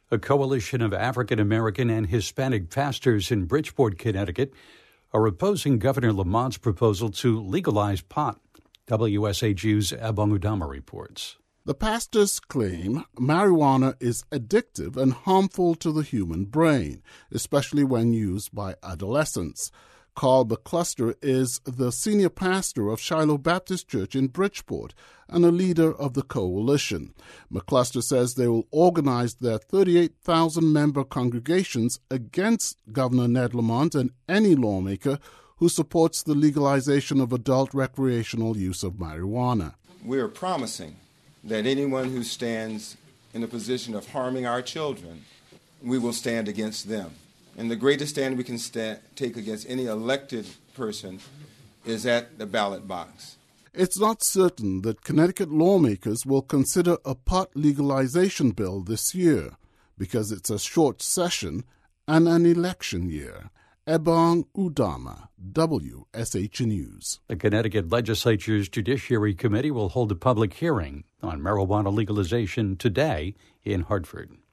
A coalition of African American and Hispanic pastors in Bridgeport, Connecticut, are opposing Governor Lamont's proposal to legalize pot. WSHU's Ebong Udama reports. The pastors claim marijuana is addictive and harmful to the human brain, especially when used by adolescents. Carl McCluster is the senior pastor of Shiloh Baptist Church in Bridgeport and a leader of the coalition. McCluster says they will organize their 38,000-member congregations against Governor Ned Lamont and any lawmaker who supports the legalization of adult recreational use of marijuana. We are promising that anyone who stands in a position of harming our children, we will stand against them. And the greatest stand we can take against any elected person is at the ballot box. It's not certain that Connecticut lawmakers will consider a pot legalization bill this year because it's a short session and an election year. Ebong Udama, WSH News. The Connecticut Legislature's Judiciary Committee will hold a public hearing on marijuana legalization today in Hartford.